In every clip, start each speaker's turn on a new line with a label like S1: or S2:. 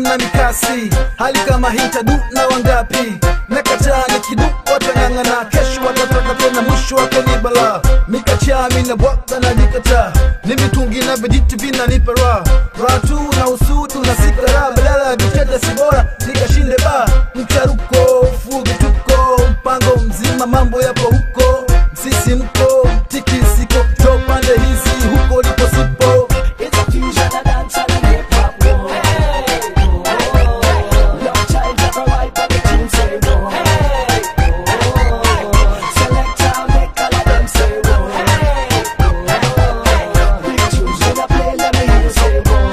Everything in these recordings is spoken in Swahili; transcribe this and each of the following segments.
S1: na mikasi. Hali kama hii tadu na wangapi? Nakataa nikidu watangangana, kesho watataka tena, mwisho wake ni bala. Mikacha mina bwaka na dikata, ni mitungi na vijiti vina nipera. Ratu na usudu na sikara, badala vitete sibora nikashinde ba. Mcharuko, fugi tuko, mpango mzima mambo yapo huko. Msisi mko, tiki siko, jo pande hizi huko lipo sipo.
S2: It's a fusion of dancehall and hip-hop, oh. Hey, oh. Love child never wipe on the tune, say, oh. Hey, oh. Selector make all of them say, oh. Hey, oh. Big tunes when I play, let me hear you say, oh.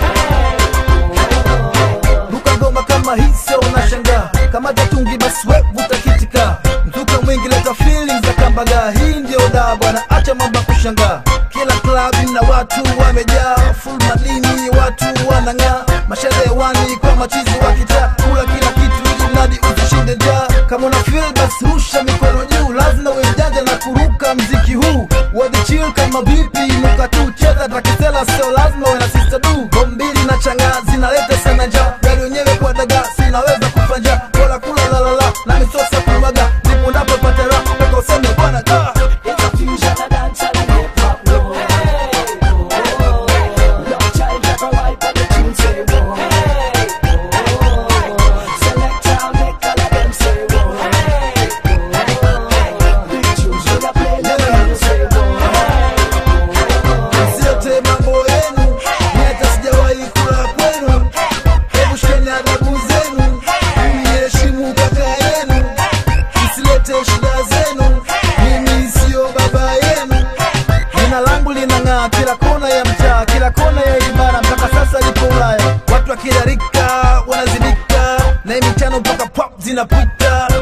S2: Hey, oh.
S1: Ruka ngoma kama hii sio unashanga, kama jatungi basi we utakitika. Mzuka mwingi leta feelings za kambaga, hii ndio da bwana, acha mambo kushanga. Kila club na watu wamejaa, full madini watu wanang'aa. Mashelewani kwa machizi wakita, kula kila kitu ili mradi usishinde njaa. Kama una feel basi rusha mikono juu, lazima uwe mjanja na kuruka mziki huu. Wadi chill kama vipi, nuka tu cheza takisela, sio lazima uwe na sister du. Bombili na changa zinaleta sana njaa, gari wenyewe kwa daga sinaweza kufanja. Kola kula lalala na misosa kumaga, ndipo napopata raha mpaka useme bwana da.
S2: It's a fusion of dancehall and hip-hop, oh. Hey, oh. Love child never wipe on the tune, say, oh. Hey, oh. Selector make all of them say, oh. Hey, oh. Big tunes when I play, let me hear you say, oh. Hey, oh.
S1: Msiote mambo yenu, ni hata sijawahi kula kwenu. Hebu shikeni adabu zenu, mheshimu kaka yenu. Msilete shida zenu, mimi sio baba yenu. Jina langu linang'aa kila kona ya mtaa, kila kona ya ibara, mpaka sasa lipo Ulaya. Watu wakidarika wanazidika, na mitano mpaka pop zinapita.